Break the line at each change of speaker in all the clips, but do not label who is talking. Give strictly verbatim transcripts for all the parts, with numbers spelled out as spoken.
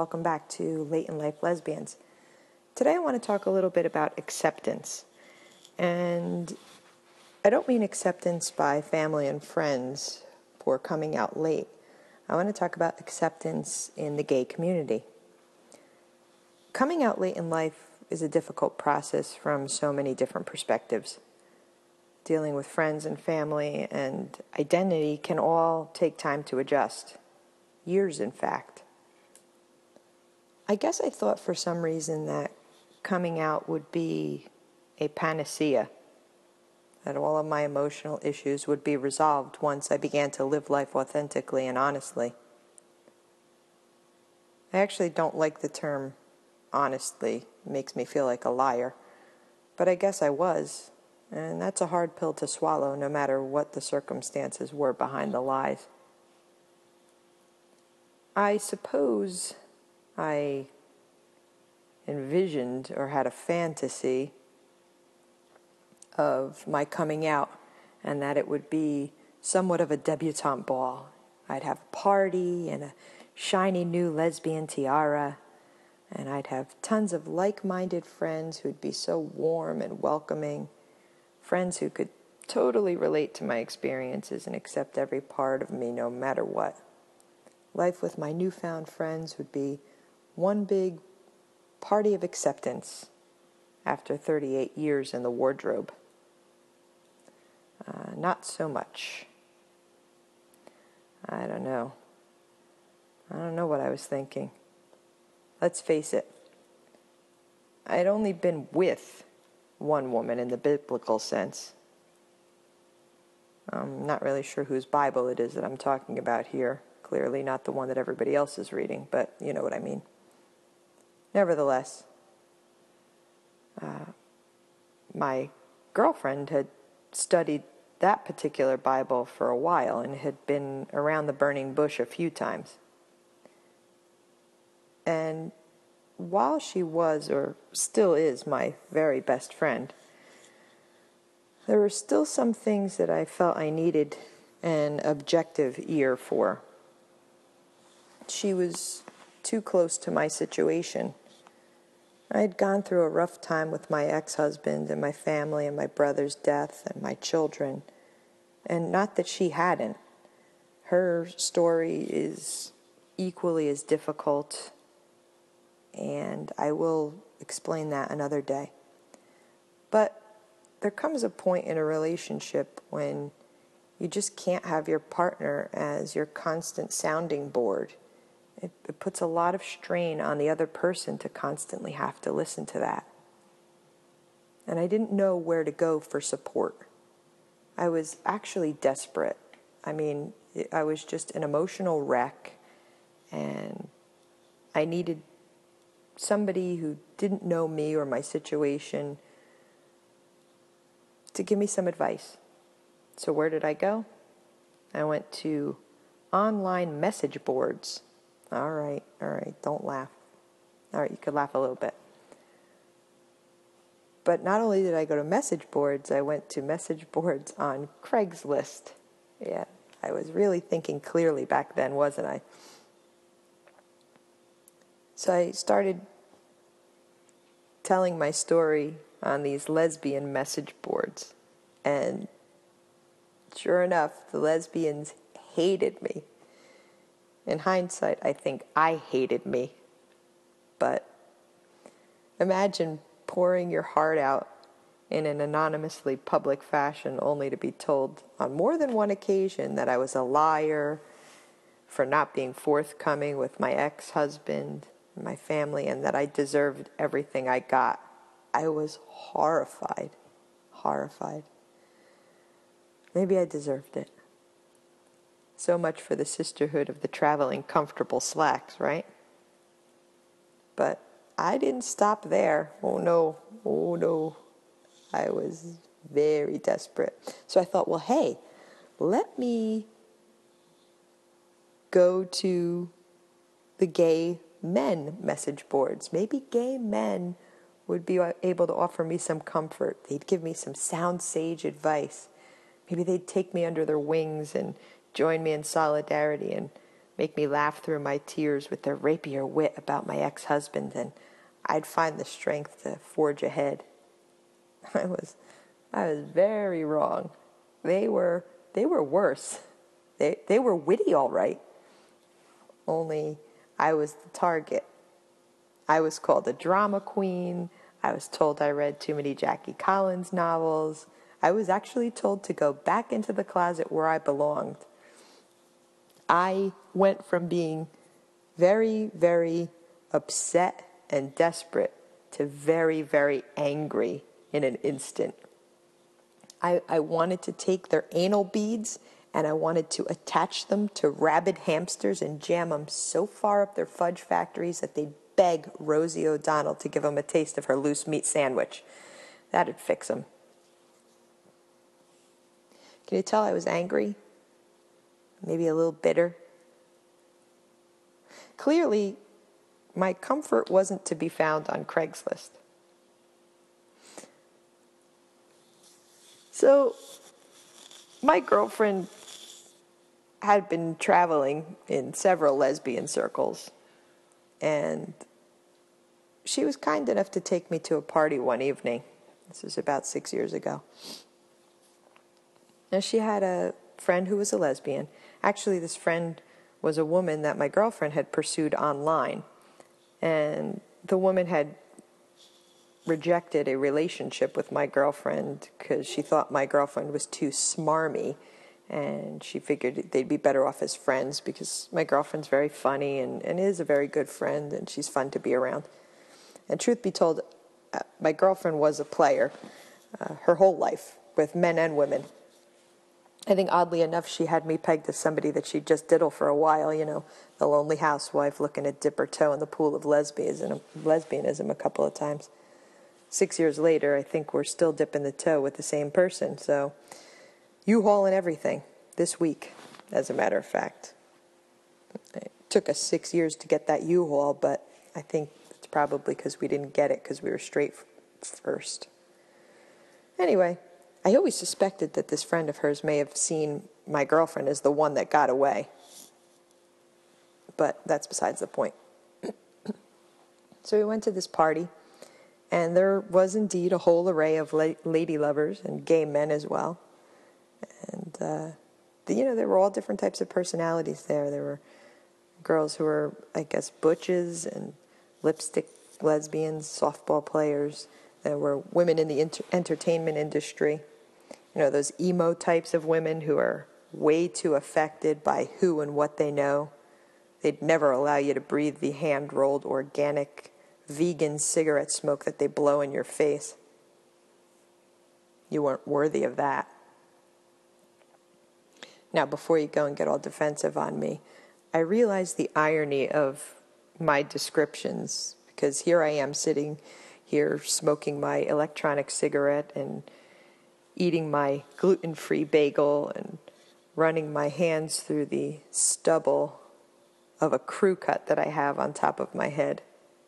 welcome back to Late in Life Lesbians. Today I want to talk a little bit about acceptance. And I don't mean acceptance by family and friends for coming out late. I want to talk about acceptance in the gay community. Coming out late in life is a difficult process from so many different perspectives. Dealing with friends and family and identity can all take time to adjust. Years, in fact. I guess I thought for some reason that coming out would be a panacea, that all of my emotional issues would be resolved once I began to live life authentically and honestly. I actually don't like the term honestly. It makes me feel like a liar. But I guess I was, and that's a hard pill to swallow no matter what the circumstances were behind the lies. I suppose I envisioned or had a fantasy of my coming out and that it would be somewhat of a debutante ball. I'd have a party and a shiny new lesbian tiara, and I'd have tons of like-minded friends who'd be so warm and welcoming, friends who could totally relate to my experiences and accept every part of me no matter what. Life with my newfound friends would be one big party of acceptance after thirty-eight years in the wardrobe. Uh, not so much. I don't know. I don't know what I was thinking. Let's face it. I'd only been with one woman in the biblical sense. I'm not really sure whose Bible it is that I'm talking about here. Clearly not the one that everybody else is reading, but you know what I mean. Nevertheless, uh, my girlfriend had studied that particular Bible for a while and had been around the burning bush a few times. And while she was, or still is, my very best friend, there were still some things that I felt I needed an objective ear for. She was too close to my situation. I had gone through a rough time with my ex-husband and my family and my brother's death and my children. And not that she hadn't. Her story is equally as difficult, and I will explain that another day. But there comes a point in a relationship when you just can't have your partner as your constant sounding board. It, it puts a lot of strain on the other person to constantly have to listen to that. And I didn't know where to go for support. I was actually desperate. I mean, it, I was just an emotional wreck, and I needed somebody who didn't know me or my situation to give me some advice. So where did I go? I went to online message boards. All right, all right, don't laugh. All right, you could laugh a little bit. But not only did I go to message boards, I went to message boards on Craigslist. Yeah, I was really thinking clearly back then, wasn't I? So I started telling my story on these lesbian message boards. And sure enough, the lesbians hated me. In hindsight, I think I hated me. But imagine pouring your heart out in an anonymously public fashion only to be told on more than one occasion that I was a liar for not being forthcoming with my ex-husband, my family, and that I deserved everything I got. I was horrified, horrified. Maybe I deserved it. So much for the sisterhood of the traveling comfortable slacks, right? But I didn't stop there. Oh no, oh no. I was very desperate. So I thought, well, hey, let me go to the gay men message boards. Maybe gay men would be able to offer me some comfort. They'd give me some sound sage advice. Maybe they'd take me under their wings and join me in solidarity, and make me laugh through my tears with their rapier wit about my ex-husband, and I'd find the strength to forge ahead. I was, I was very wrong. They were, they were worse. They, they were witty, all right. Only I was the target. I was called a drama queen. I was told I read too many Jackie Collins novels. I was actually told to go back into the closet where I belonged. I went from being very, very upset and desperate to very, very angry in an instant. I, I wanted to take their anal beads and I wanted to attach them to rabid hamsters and jam them so far up their fudge factories that they'd beg Rosie O'Donnell to give them a taste of her loose meat sandwich. That'd fix them. Can you tell I was angry? Maybe a little bitter? Clearly, my comfort wasn't to be found on Craigslist. So, my girlfriend had been traveling in several lesbian circles, and she was kind enough to take me to a party one evening. This was about six years ago. Now, she had a friend who was a lesbian. Actually, this friend was a woman that my girlfriend had pursued online, and the woman had rejected a relationship with my girlfriend because she thought my girlfriend was too smarmy, and she figured they'd be better off as friends because my girlfriend's very funny and, and is a very good friend, and she's fun to be around. And truth be told, uh, my girlfriend was a player uh, her whole life with men and women. I think oddly enough, she had me pegged as somebody that she'd just diddle for a while, you know, the lonely housewife looking to dip her toe in the pool of lesbianism, lesbianism a couple of times. Six years later, I think we're still dipping the toe with the same person. So, U-Haul and everything this week, as a matter of fact. It took us six years to get that U-Haul, but I think it's probably because we didn't get it because we were straight first. Anyway, I always suspected that this friend of hers may have seen my girlfriend as the one that got away. But that's besides the point. So we went to this party, and there was indeed a whole array of la- lady lovers and gay men as well. And, uh, the, you know, there were all different types of personalities there. There were girls who were, I guess, butches and lipstick lesbians, softball players. There were women in the inter- entertainment industry. You know, those emo types of women who are way too affected by who and what they know. They'd never allow you to breathe the hand-rolled, organic, vegan cigarette smoke that they blow in your face. You weren't worthy of that. Now, before you go and get all defensive on me, I realize the irony of my descriptions, because here I am sitting here smoking my electronic cigarette and eating my gluten-free bagel and running my hands through the stubble of a crew cut that I have on top of my head.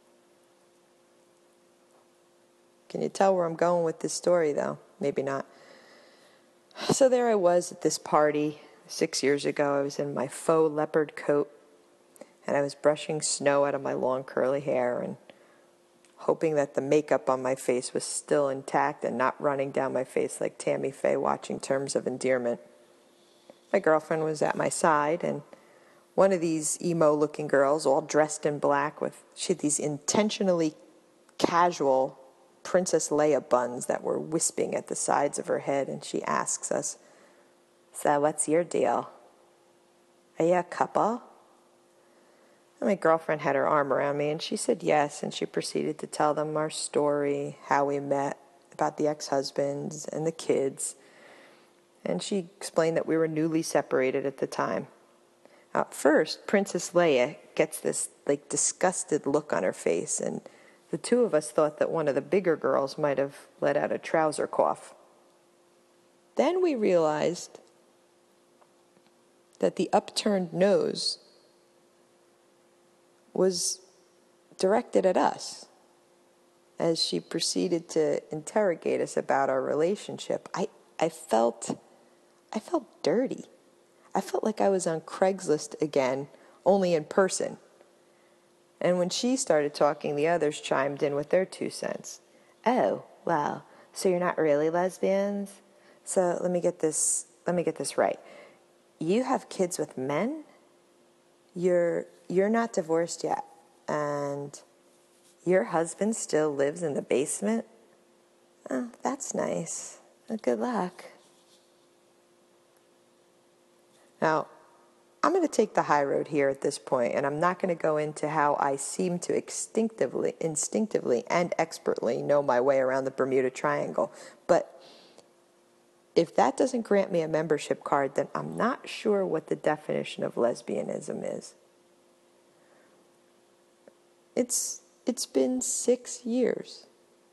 Can you tell where I'm going with this story, though? Maybe not. So there I was at this party six years ago. I was in my faux leopard coat, and I was brushing snow out of my long curly hair and hoping that the makeup on my face was still intact and not running down my face like Tammy Faye watching Terms of Endearment. My girlfriend was at my side, and one of these emo-looking girls, all dressed in black, with she had these intentionally casual Princess Leia buns that were wisping at the sides of her head, and she asks us, "So what's your deal? Are you a couple?" And my girlfriend had her arm around me, and she said yes, and she proceeded to tell them our story, how we met, about the ex-husbands and the kids. And she explained that we were newly separated at the time. At first, Princess Leia gets this, like, disgusted look on her face, and the two of us thought that one of the bigger girls might have let out a trouser cough. Then we realized that the upturned nose was directed at us as she proceeded to interrogate us about our relationship. I, I felt, I felt dirty. I felt like I was on Craigslist again, only in person. And when she started talking, the others chimed in with their two cents. Oh, well, so you're not really lesbians? So let me get this, let me get this right. You have kids with men? You're, you're not divorced yet, and your husband still lives in the basement? Oh, that's nice. Well, good luck. Now, I'm going to take the high road here at this point, and I'm not going to go into how I seem to instinctively, instinctively and expertly know my way around the Bermuda Triangle. But if that doesn't grant me a membership card, then I'm not sure what the definition of lesbianism is. It's, it's been six years.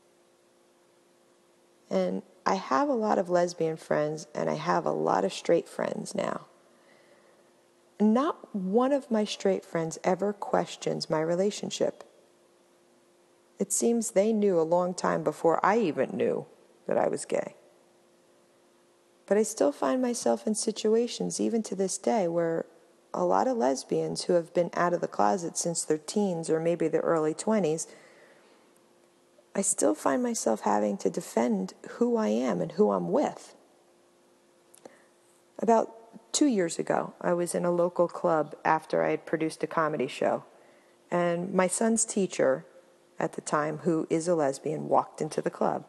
And I have a lot of lesbian friends, and I have a lot of straight friends now. Not one of my straight friends ever questions my relationship. It seems they knew a long time before I even knew that I was gay. But I still find myself in situations, even to this day, where a lot of lesbians who have been out of the closet since their teens or maybe their early twenties, I still find myself having to defend who I am and who I'm with. About two years ago, I was in a local club after I had produced a comedy show, and my son's teacher at the time, who is a lesbian, walked into the club.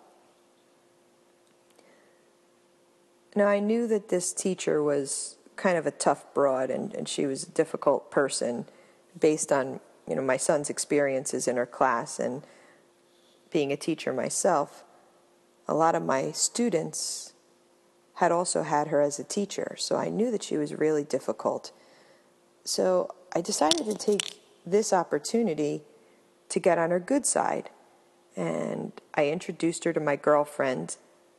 Now, I knew that this teacher was kind of a tough broad, and, and she was a difficult person based on, you know, my son's experiences in her class, and being a teacher myself, a lot of my students had also had her as a teacher, so I knew that she was really difficult. So I decided to take this opportunity to get on her good side, and I introduced her to my girlfriend,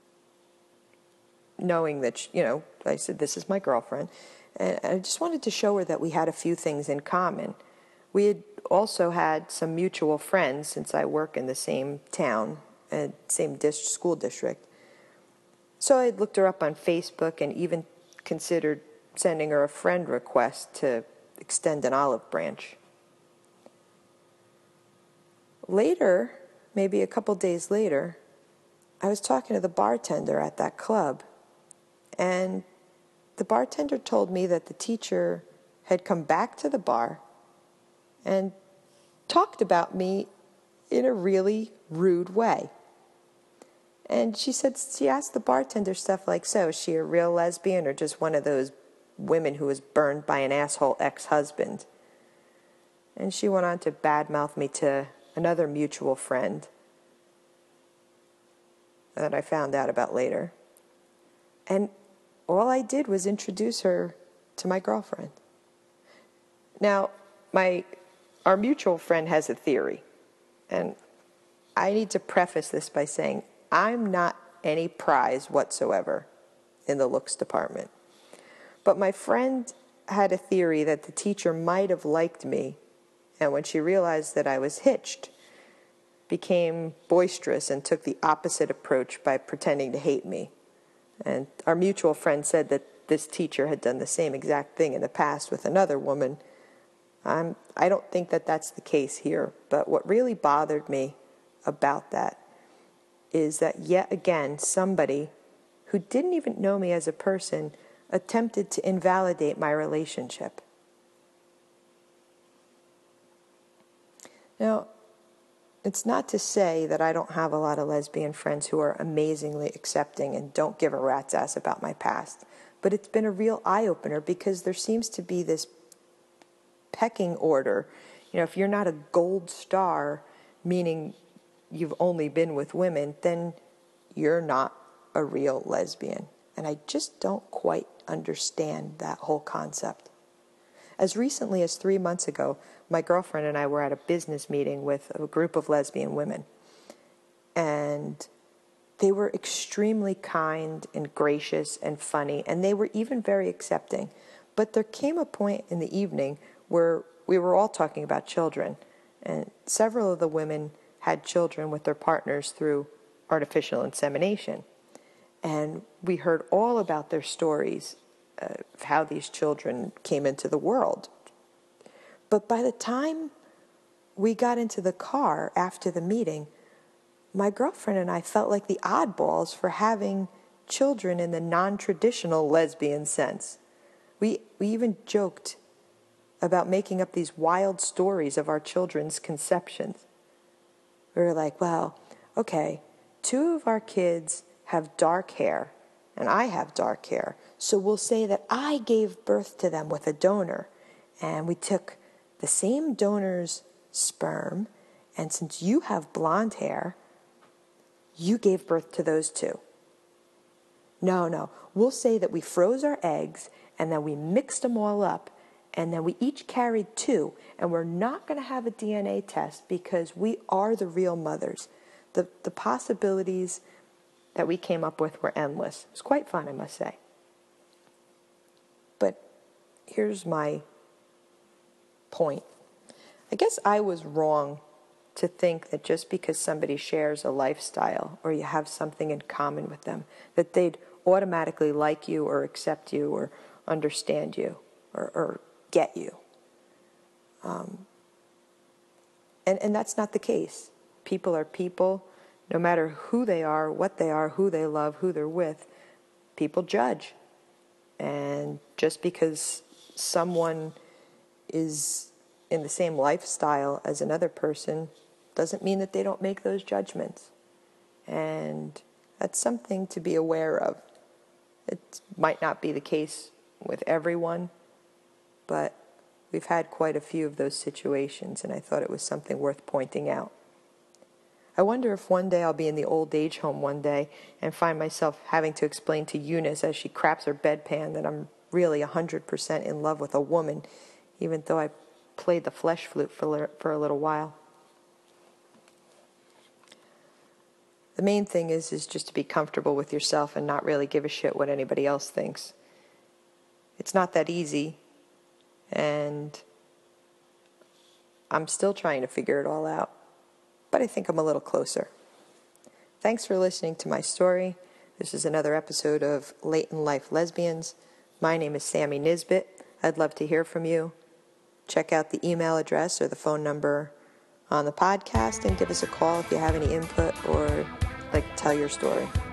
knowing that, she, you know, I said, this is my girlfriend, and I just wanted to show her that we had a few things in common. We had also had some mutual friends, since I work in the same town, and same dis- school district. So I looked her up on Facebook and even considered sending her a friend request to extend an olive branch. Later, maybe a couple days later, I was talking to the bartender at that club, and the bartender told me that the teacher had come back to the bar and talked about me in a really rude way. And she said, she asked the bartender stuff like, so is she a real lesbian or just one of those women who was burned by an asshole ex-husband? And she went on to badmouth me to another mutual friend that I found out about later. And all I did was introduce her to my girlfriend. Now, my our mutual friend has a theory, and I need to preface this by saying I'm not any prize whatsoever in the looks department. But my friend had a theory that the teacher might have liked me, and when she realized that I was hitched, became boisterous and took the opposite approach by pretending to hate me. And our mutual friend said that this teacher had done the same exact thing in the past with another woman. I'm, I don't think that that's the case here, but what really bothered me about that is that yet again somebody who didn't even know me as a person attempted to invalidate my relationship. Now, it's not to say that I don't have a lot of lesbian friends who are amazingly accepting and don't give a rat's ass about my past, but it's been a real eye-opener because there seems to be this pecking order. You know, if you're not a gold star, meaning you've only been with women, then you're not a real lesbian. And I just don't quite understand that whole concept. As recently as three months ago, my girlfriend and I were at a business meeting with a group of lesbian women. And they were extremely kind and gracious and funny, and they were even very accepting. But there came a point in the evening where we were all talking about children, and several of the women had children with their partners through artificial insemination. And we heard all about their stories of how these children came into the world. But by the time we got into the car after the meeting, my girlfriend and I felt like the oddballs for having children in the non-traditional lesbian sense. We, we even joked about making up these wild stories of our children's conceptions. We were like, well, okay, two of our kids have dark hair, and I have dark hair, so we'll say that I gave birth to them with a donor, and we took the same donor's sperm, and since you have blonde hair, you gave birth to those two. No, no, we'll say that we froze our eggs, and then we mixed them all up, and then we each carried two, and we're not going to have a D N A test because we are the real mothers. The, the possibilities that we came up with were endless. It was quite fun, I must say. But here's my point. I guess I was wrong to think that just because somebody shares a lifestyle or you have something in common with them, that they'd automatically like you or accept you or understand you or, or get you. Um, and, and that's not the case. People are people. No matter who they are, what they are, who they love, who they're with, people judge. And just because someone is in the same lifestyle as another person doesn't mean that they don't make those judgments. And that's something to be aware of. It might not be the case with everyone, but we've had quite a few of those situations, and I thought it was something worth pointing out. I wonder if one day I'll be in the old age home one day and find myself having to explain to Eunice as she craps her bedpan that I'm really one hundred percent in love with a woman, even though I played the flesh flute for, for a little while. The main thing is, is just to be comfortable with yourself and not really give a shit what anybody else thinks. It's not that easy, and I'm still trying to figure it all out. But I think I'm a little closer. Thanks for listening to my story. This is another episode of Late in Life Lesbians. My name is Sammy Nisbet. I'd love to hear from you. Check out the email address or the phone number on the podcast and give us a call if you have any input or like to tell your story.